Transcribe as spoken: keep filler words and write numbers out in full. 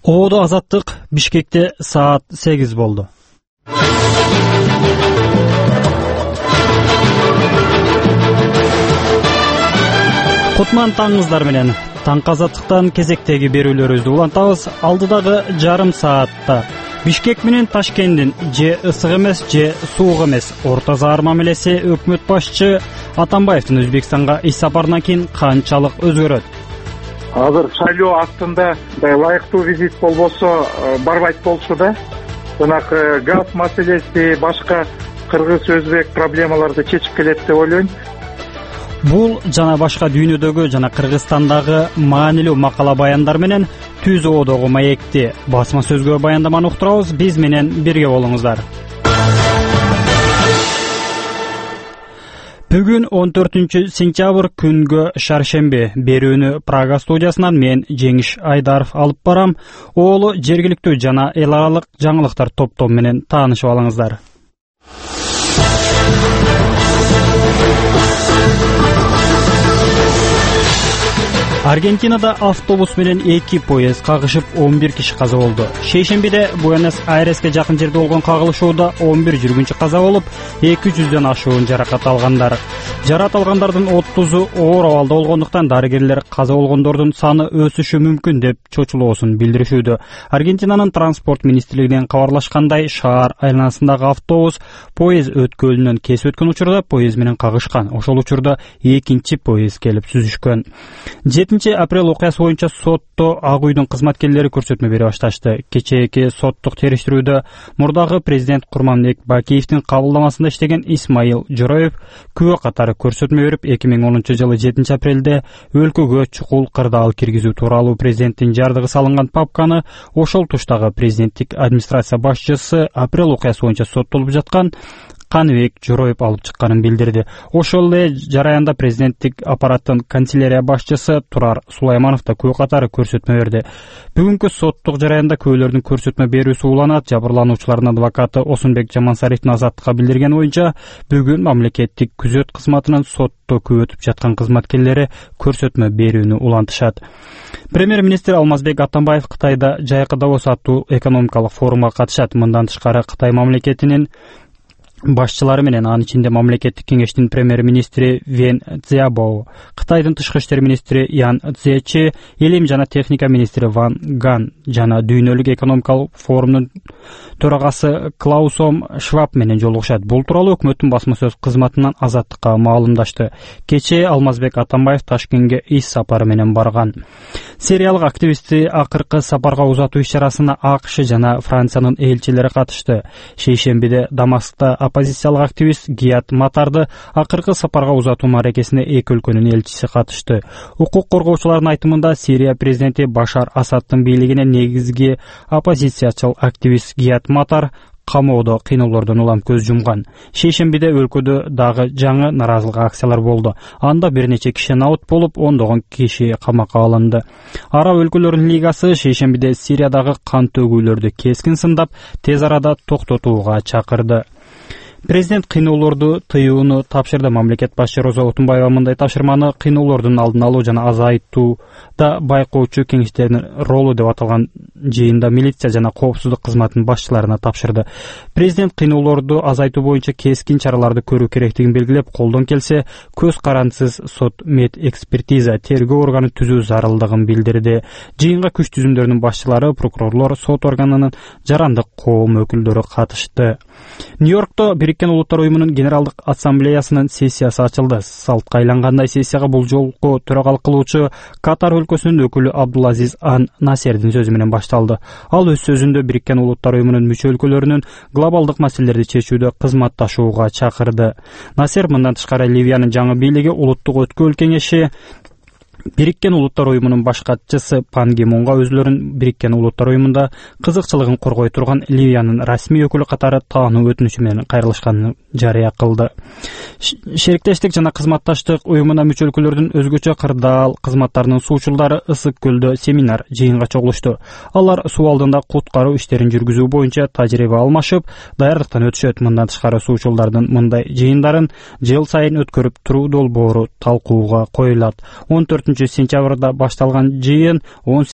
Оодо азаттык Бишкекте саат сегиз болду. Кутман таңыңыздар менен. Таңкы азаттыктан кезектеги берүүлөрүбүздү улантабыз. Алдыдагы жарым саатта Бишкек менен Ташкенттин же ысык эмес, же суук эмес орто заар мамилеси өкмөт башчы Атамбаевдин Өзбекстанга иш сапарынан кийин канчалык өзгөрөт? Азыр шайлоо актында ылайыктуу визит болбосо барбайт болчу да. Жанагы газ маселеси, башка кыргыз өзбек проблемаларды чечип келет деп ойлойм. Бул жана башка дүйнөдөгү жана Кыргызстандагы маанилүү макала баяндар менен Түз Оодогу маекти басма сөзгө баяндаманы уктурабыз. Биз менен бирге болуңуздар. Бүгүн он төртүнчү сентябрь күнгө шаршемби. Берүүнү Прага студиясынан мен Жеңиш Айдаров алып барам. Оолу жергиликтүү жана эл аралык жаңылыктар топтому менен таанышып алыңыздар. Аргентинада автобус менен эки поезд кагышып он бир киши каза болду. Шейшембиде Буэнос-Айреске жакын жерде болгон кагылышууда он бир жүргүнчү каза болуп, эки жүздөн ашуун жаракат алгандар. Жаракат алгандардын отузу оор абалда болгондуктан дарыгерлер каза болгондордун саны өсүшү мүмкүн деп чочулоосун билдиришүүдө. Аргентинанын транспорт министрлигинен кабарлашкандай, шаар айланасындагы автобус поезд өткөлүнөн кесип өткөн учурда поезд менен кагышкан. Ошол учурда экинчи поезд келип сүзүшкөн. жетинчи апрель окуясы боюнча сотто Ак үйдүн кызматкерлери көрсөтмө бере башташты. Кечээки соттук териштирүүдө мурдагы президент Курманбек Бакиевдин кабылдамасында иштеген Исмаил Жороев күбө катары көрсөтмө берип, эки миң онунчу жылы жетинчи апрелде өлкөгө чукул кырдаал киргизүү тууралуу президенттин жардыгы салынган папканы ошол туштагы президенттик администрация башчысы апрель окуясы боюнча соттолуп жаткан Каныбек Жороев алып чыкканын билдирди. Ошол эле жараянда президенттик аппараттын канцелярия башчысы Турар Сулайманов да күбө катары көрсөтмө берди. Бүгүнкү соттук жараянда күбөлөрдүн көрсөтмө берүүсү уланат. Жабырлануучулардын адвокаты Осунбек Жамансариевдин азаттыкка билдирген боюнча, бүгүн мамлекеттик күзөт кызматынын сотто күбөтүп жаткан кызматкерлери көрсөтмө берүүнү улантышат. Премьер-министр Алмазбек Атамбаев Кытайда жайкы Давос аттуу экономикалык форумга катышат. Мындан тышкары Кытай мамлекетинин башчылары менен, анын ичинде мамлекеттик кеңештин премьер-министри Вен Цзябао, Кытайдын тышкы иштер министри Ян Цзечи, Илим жана техника министри Ван Ган жана дүйнөлүк экономикалык форумдун төрагасы Клаусом Шваб менен жолугушат. Бул тууралуу өкмөттүн басма сөз кызматынан азаттыкка маалымдашты. Кечээ Алмазбек Атамбаев Ташкентке иш сапары менен барган. Сириялык активистти акыркы сапарга узатуу иш-чарасына АКШ жана Франциянын элчилери катышты. Шейшембиде Дамаскта оппозициялык активист Гият Матарды акыркы сапарга узатуу аракетине эки өлкөнүн элчиси катышты. Укук коргоочулардын айтымында Сирия президенти Башар Асаддын бийлигине негизги оппозициячыл активист Гият Матар камоодо кыйноолордон улам көз жумган. Шейшембиде өлкөдө дагы жаңы наразылык акциялар болду. Анда бир нече киши наут болуп, ондогон киши камакка алынды. Араб өлкөлөрүнүн лигасы шейшембиде Сириядагы кан төгүүлөрдү кескин сындап, тез арада токтотууга чакырды. Президент кыйноолорду тыюуну тапшырды. Мамлекет башчы Роза Отунбаева мындай тапшырманы кыйноолордун алдын алуу жана азайтууда байкоочу кеңештердин ролу деп аталган жыйында милиция жана коопсуздук кызматынын башчыларына тапшырды. Президент кыйноолорду азайтуу боюнча кескин чараларды көрүү керектигин белгилеп, колдон келсе көз карандысыз сот мед экспертиза тергөө органы түзүү зарылдыгын билдирди. Жыйынга күч түзүмдөрүнүн башчылары, прокурорлор, сот органынын жарандык коом өкүлдөрү катышты. Нью-Йоркто Бириккен Улуттар уюмунун Генералдык ассамблеясынын сессиясы ачылды. Салтка айлангандай сессияга бул жолку төрагалык кылуучу Катар өлкөсүнүн өкүлү Абдулазиз Ан Насердин сөзү менен башталды. Ал өз сөзүндө Бириккен Улуттар уюмунун мүчө өлкөлөрүнүн глобалдык маселелерди чечүүдө кызматташууга чакырды. Насер мындан тышкары Ливиянын жаңы бийлиги улуттук өткөл кеңеши Бириккен Улуттар уюмунун баш катчысы Пан Ги Мунга өзлөрүн Бириккен Улуттар уюмунда кызыкчылыгын коргой турган Ливиянын расмий өкүлү катары таануу өтүнүчү менен кайрылышканын жарыя кылды. Шериктештик жана кызматташтык уюмуна мүчө өлкөлөрдүн өзгөчө кырдаал кызматтарынын суучулдары Ысык көлдө семинар жыйынга чогулушту. Алар суу алдында куткаруу иштерин жүргүзүү боюнча тажрыйба алмашып, даярдыктан өтүшөт. Мындан тышкары суучулдардын мындай жыйындарын жыл сайын өткөрүп туруу долбоору талкууга коюлат. он төртүнчү сентябрда башталган жыйын он